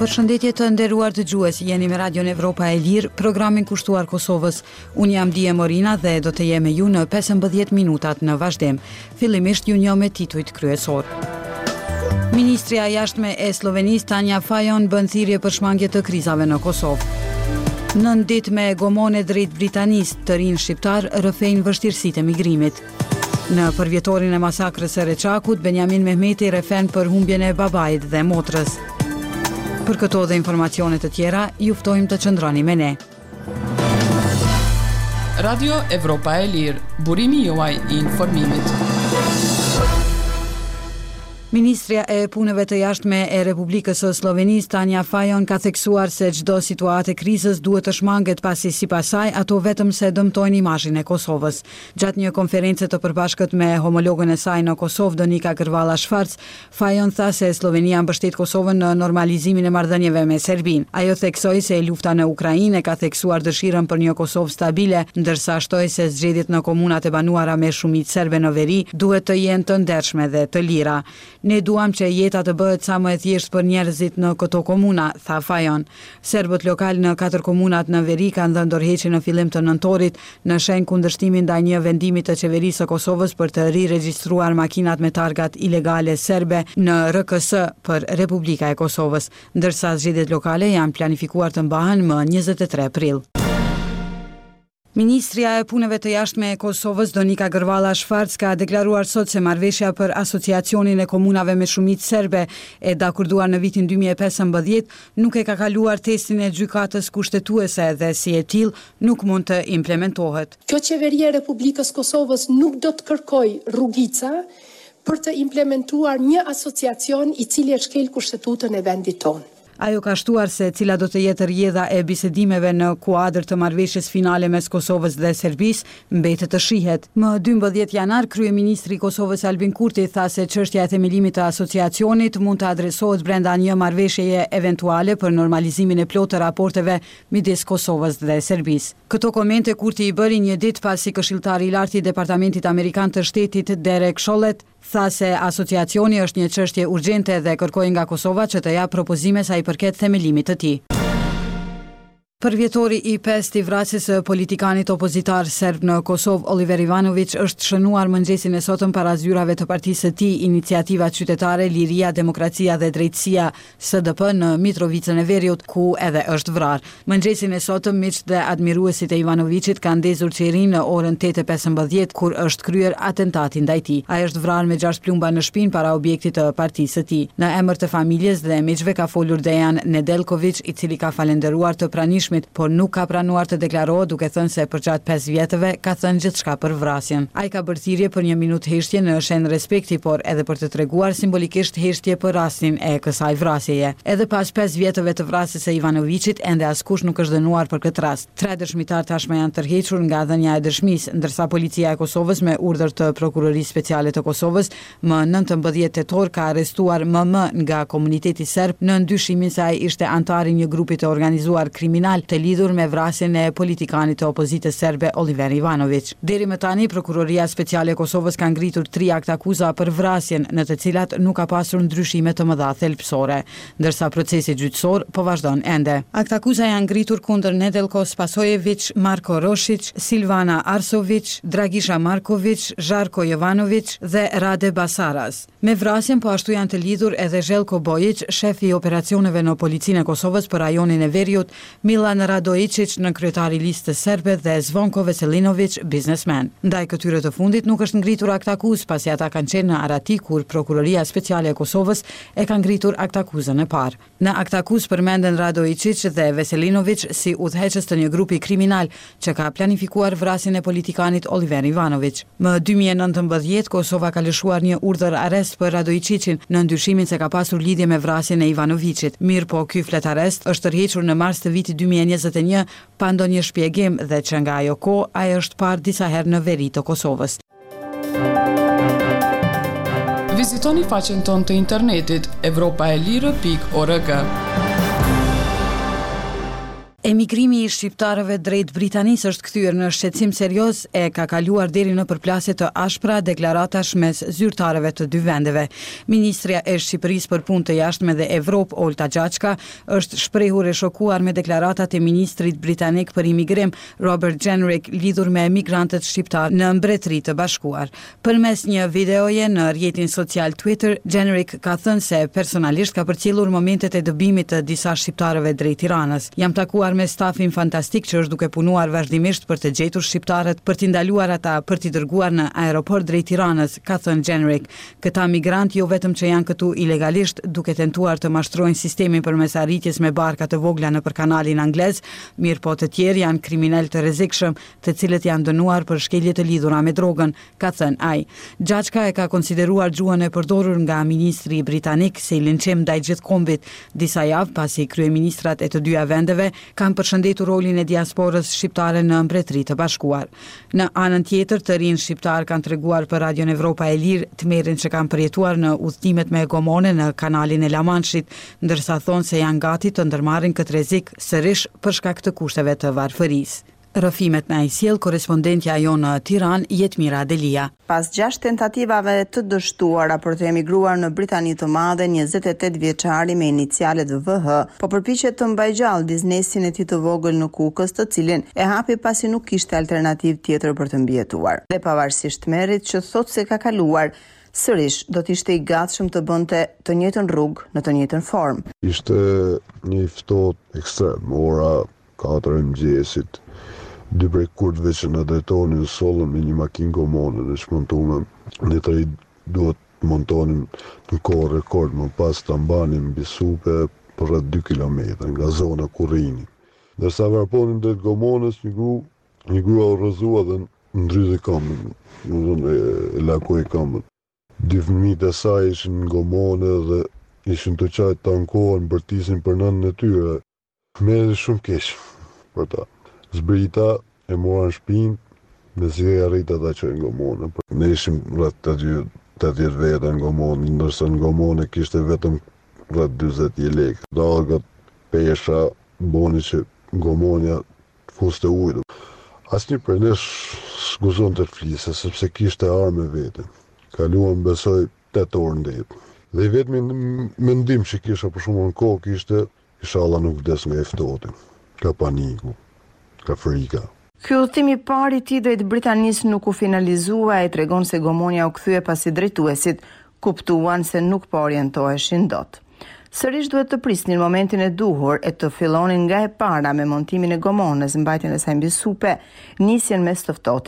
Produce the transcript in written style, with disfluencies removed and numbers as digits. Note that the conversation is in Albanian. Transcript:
Përshëndetje të nderuar dëgjues, jeni me Radion Evropa e Lirë, programin kushtuar Kosovës. Unë jam Dije Morina dhe do të jem me ju në 15 minutat në vazhdim. Fillimisht ju njoh me titujt kryesor. Ministria e Jashtme e Slovenisë Tanja Fajon bën thirrje për shmangje të krizave në Kosovë. 9 ditë me gomone drejt Britanisë, të rinj shqiptar rrëfejnë vështirësitë e migrimit. Në përvjetorin e masakrës së Reçakut, Benjamin Mehmeti rrefen për humbjen e babait dhe motrës. Për këto dhe informacione të tjera, ju ftojmë të qëndroni me ne. Radio Evropa e Lirë, burimi juaj I informimit. Ministria e Punëve të Jashtme e Republikës së Slovenisë Tanja Fajon ka theksuar se çdo situatë e krizës duhet të shmanget pasi sipas saj ato vetëm se dëmtojnë imazhin e Kosovës. Gjatë një konferencë të përbashkët me homologën e saj në Kosovë, Donika Grvala Shfarc, Fajon tha se Slovenia mbështet Kosovën në normalizimin e marrëdhënieve me Serbinë. Ajo theksoi se lufta në Ukrainë ka theksuar dëshirën për një Kosovë stabile, ndërsa shtoi se zgjedhjet në komunat e banuara me shumicë serbe në veri duhet të jenë të ndershme dhe të lira. Ne duam që jeta të bëhet sa më e thjeshtë për njerëzit në këto komuna, tha Fajon. Serbët lokal në 4 komunat në veri kanë dhënë dorëheqje në fillim të nëntorit në shenjë kundërshtimin ndaj një vendimi të qeverisë së Kosovës për të riregjistruar makinat me targat ilegale serbe në RKS për Republika e Kosovës, ndërsa zgjedhjet lokale janë planifikuar të mbahen më 23 prill. Ministria e Punëve të Jashtme e Kosovës Donika Grvala Shfarc ka deklaruar sot se marrëveshja për asociacionin e komunave me shumicë serbe e dakurduar në vitin 2015 nuk e ka kaluar testin e gjykatës kushtetuese dhe si e tillë nuk mund të implementohet. Kjo qeveria e Republikës Kosovës nuk do të kërkojë rrugica për të implementuar një asociacion I cili e shkel kushtetutën e vendit tonë. Ajo ka shtuar se cila do të jetë rrjedha e bisedimeve në kuadër të marrëveshjes finale mes Kosovës dhe Serbisë mbetet të shihet. Më 12 janar, kryeministri I Kosovës Albin Kurti tha se çështja e themelimit të asociacionit mund të adresohet brenda një marrëveshjeje eventuale për normalizimin e plotë të raporteve midis Kosovës dhe Serbisë. Këto komente Kurti I bëri një ditë pasi këshilltari I lartë I Departamentit Amerikan të Shtetit Derek Chollet tha se asociacioni është një çështje urgjente dhe kërkoi nga Kosova që të japë propozime sa I përket themelimit të tij. Përvjetori I 5 I vrasjes së politikanit opozitar serb në Kosovë Oliver Ivanović është shënuar mëngjesin e sotëm para zyrave të partisë së tij Iniciativa Qytetare, Liria, Demokracia dhe Drejtësia SDP në Mitrovicën e Veriut, ku edhe është vrarë. Mëngjesin e sotëm miqtë dhe admiruesit e Ivanovićit kanë ndezur qerin në orën 8:15 kur është kryer atentati ndaj tij. Ai është vrarë me 6 plumba në shpinë para objektit të partisë së tij. Në emër të familjes dhe miqve ka folur Dejan Nedeljković, I cili ka falendëruar të pranishmit, por nuk ka pranuar të deklarohet duke thënë se përgjatë 5 vjetëve ka thënë gjithçka për vrasjen. Ai ka bërë thirrje për 1 minutë heshtje në shenjë respekti, por edhe për të treguar simbolikisht heshtje për rastin e kësaj vrasjeje. Edhe pas 5 vjetëve të vrasjes së Ivanovićit, ende askush nuk është dënuar për këtë rast. 3 dëshmitar tashmë janë tërhequr nga dhënia e dëshmisë, ndërsa policia e Kosovës me urdhër të prokurorisë speciale të Kosovës më 19 tetor ka arrestuar MM nga komuniteti serb në ndyshimin se ai ishte antar I një grupi të organizuar kriminal të lidhur me vrasjen e politikanit të opozitës serbe Oliver Ivanović. Deri më tani prokuroria speciale e Kosovës ka ngritur 3 akte akuza për vrasjen, në të cilat nuk ka pasur ndryshime të mëdha thelbësore, ndërsa procesi gjyqësor po vazhdon ende. Akte akuza janë ngritur kundër Nedeljko Spasojević, Marko Roshić, Silvana Arsović, Dragisha Marković, Žarko Jovanović dhe Rade Basaras. Me vrasjen po ashtu janë të lidhur edhe Željko Bojić, shefi I operacioneve në policinë e Kosovës për rajonin e Veriut, Milan Radojičić në kryetari listës serbe dhe Zvonko Veselinović, biznesmen. Ndaj këtyre të fundit nuk është ngritur akt akuzë pasi ata kanë qenë në Arati kur Prokuroria Speciale e Kosovës e ka ngritur akt akuzën e parë. Në akt akuzë përmenden Radojičić dhe Veselinović si udhëheqës të një grupi kriminal që ka planifikuar vrasjen e politikanit Oliver Ivanović. Më 2019 Kosova ka lëshuar një urdhër arrest për Radojičićin në ndyshimin se ka pasur lidhje me vrasjen e Ivanovićit. Mirë po ky flet arrest është tërhequr në mars të vitit 2021 pa ndonjë shpjegim dhe që nga ajo kohë ai është parë disa herë në veri të Kosovës. Vizitoni faqen tonë të internetit evropaelire.org. Emigrimi I shqiptarëve drejt Britanisë është kthyer në shqetësim serioz e ka kaluar deri në përplasje të ashpra deklaratash mes zyrtarëve të dy vendeve. Ministrja e Shqipërisë për punë të jashtme dhe Evropë, Olta Gjaqka, është shprehur e shokuar me deklaratat e ministrit britanik për imigrim, Robert Jenrick, lidhur me emigrantët shqiptar në Mbretërinë të Bashkuar. Përmes një videoje në rrjetin social Twitter, Jenrick ka thënë se personalisht ka përcjellur momentet e dëbimit të disa shqiptarëve drejt Tiranës. Jam takuar me stafin fantastik që është duke punuar vazhdimisht për të gjetur shqiptarët, për t'i ndaluar ata, për t'i dërguar në aeroport drejt Tiranës, ka thënë Jenrick. Këta migrant jo vetëm që janë këtu ilegalisht, duke tentuar të mashtrojnë sistemin përmes arritjes me barka të vogla nëpër kanalin anglez, mirë po të tjerë janë kriminal të rrezikshëm, të cilët janë dënuar për shkelje të lidhura me drogën, ka thënë ai. Gjaqka e ka konsideruar gjuhën e përdorur nga ministri britanik se I linçim ndaj gjithë kombit, disa javë pasi kryeministrat e të dyja vendeve kanë përshëndetur rolin e diasporës shqiptare në Mbretërinë të Bashkuar. Në anën tjetër, të rinj shqiptar kanë treguar për Radion Evropa e Lirë tmerrin që kanë përjetuar në udhëtimet me gomone në kanalin e La Manshit, ndërsa thonë se janë gati të ndërmarrin këtë rrezik sërish për shkak të kushteve të varfërisë. Rëfimet na I sjell korespondentja jonë në Tiranë, Jetmira Delia. Pas 6 tentativave të dështuara për të emigruar në Britani të Madhe, 28 vjeçari me inicialet VH po përpiqet të mbajë gjallë biznesin e tij të vogël në Kukës, të cilin e hapi pasi nuk kishte alternativë tjetër për të mbijetuar. Dhe pavarësisht merrit që thotë se ka kaluar, sërish do të ishte I gatshëm të bënte të njëjtën rrugë në të njëjtën formë. Ishte një ftohtë ekstrem, ora 4 e mëngjesit. 2 prej kurtëve që në drejtonin në sollën me një makinë gomone dhe shmontuam, ne të duhet të montonim në kohë rekord, më pas të mbanim mbi supe për rreth 2 kilometra nga zona ku rrini. Ndërsa varponin drejt gomonës, një grua u rrëzua dhe ndryzi këmbën, e lakoi këmbën. 2 fëmijët e saj ishin në gomone dhe ishin të qajtë të ankohen bërtisin për nënën e tyre. Merri shumë keq për ta. Zbrita e mora në shpinë, dhe si e arrita ta qojnë gomone. Ne ishim rreth 80 veta në gomone, ndërsa në gomone kishte vetëm rreth 40 lekë. Dalgat, pesha, boni që gomonja fuste ujë. Asnjë prej nesh s'guzon të fliste, sepse kishte armë vete. Kaluam besoj 8 orë në det. Dhe I vetmi mendim që kisha për shumë në kohë kishte, inshallah nuk vdes nga I ftohti. Ka paniku. Ka frika. Ky udhëtim I parë I tij drejt Britanisë nuk u finalizua, e tregon se gomonja u kthye pasi drejtuesit kuptuan se nuk po orientoheshin dot. Sërish duhet të prisnin momentin e duhur e të fillonin nga e para me montimin e gomonës, mbajtjen e saj mbi supe, nisjen mes të ftohtit